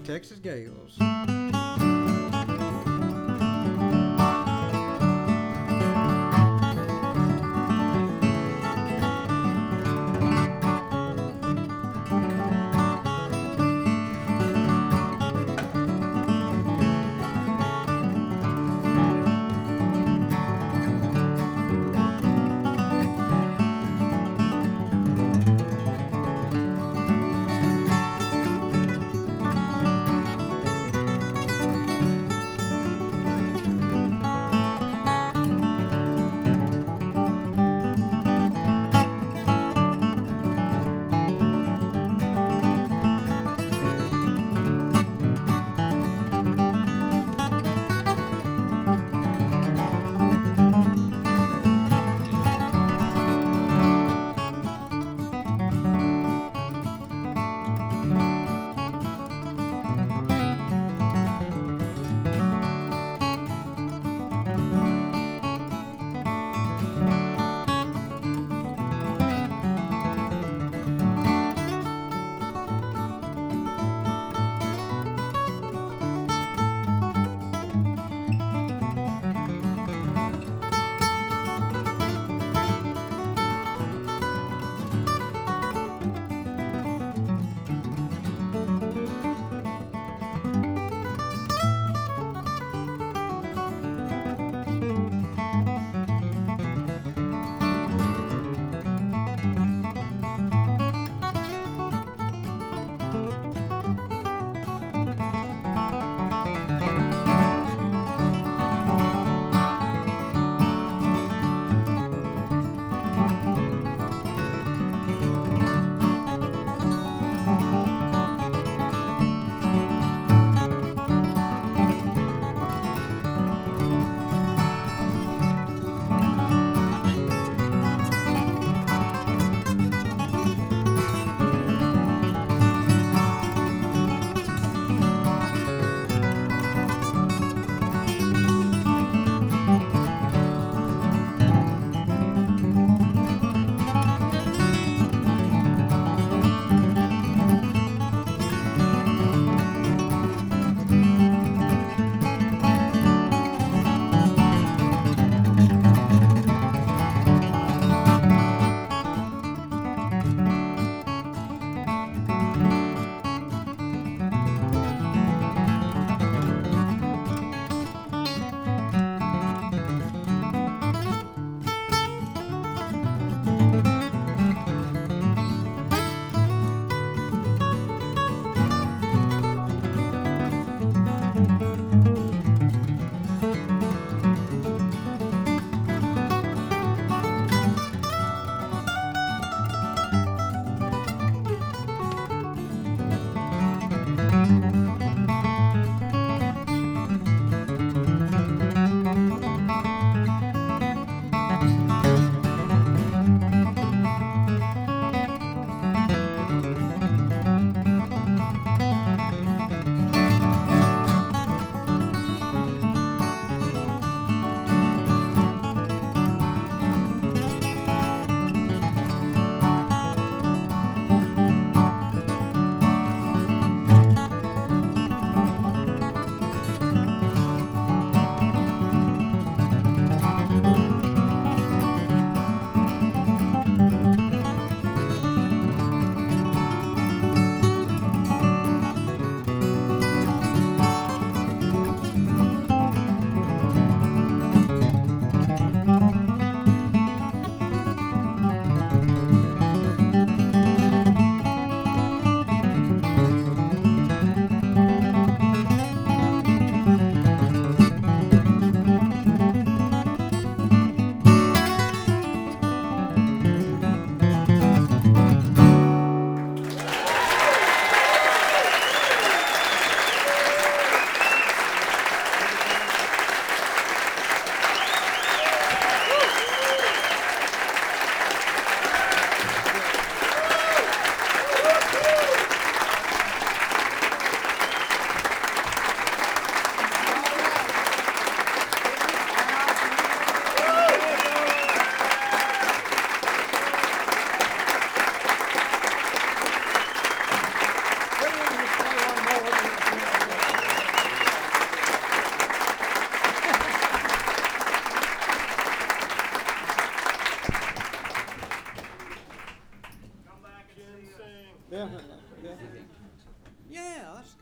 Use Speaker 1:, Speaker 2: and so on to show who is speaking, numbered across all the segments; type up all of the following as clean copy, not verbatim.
Speaker 1: Texas Gales.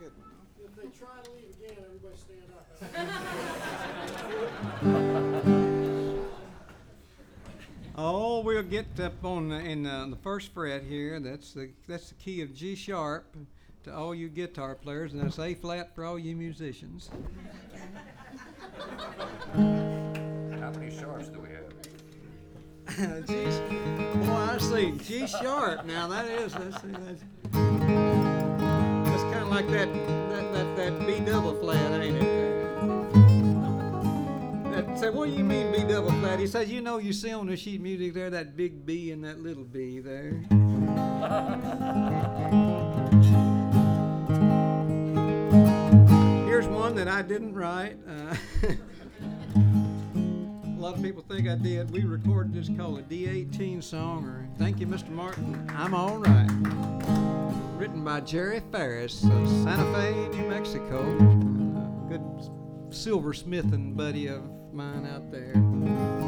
Speaker 1: good one.
Speaker 2: If they try to leave again, everybody stand up.
Speaker 1: Oh, we'll get up on the first fret here. That's the key of G sharp to all you guitar players, and that's A flat for all you musicians.
Speaker 3: How many sharps do we have?
Speaker 1: Boy, I see G sharp. Now that's kind of like that B double flat, ain't it? Say, what do you mean B double flat? He says, you see on the sheet music there that big B and that little B there. Here's one that I didn't write. A lot of people think I did. We recorded this called a D18 song, or Thank You, Mr. Martin, I'm All Right. Written by Jerry Ferris of Santa Fe, New Mexico. A good silversmithing buddy of mine out there.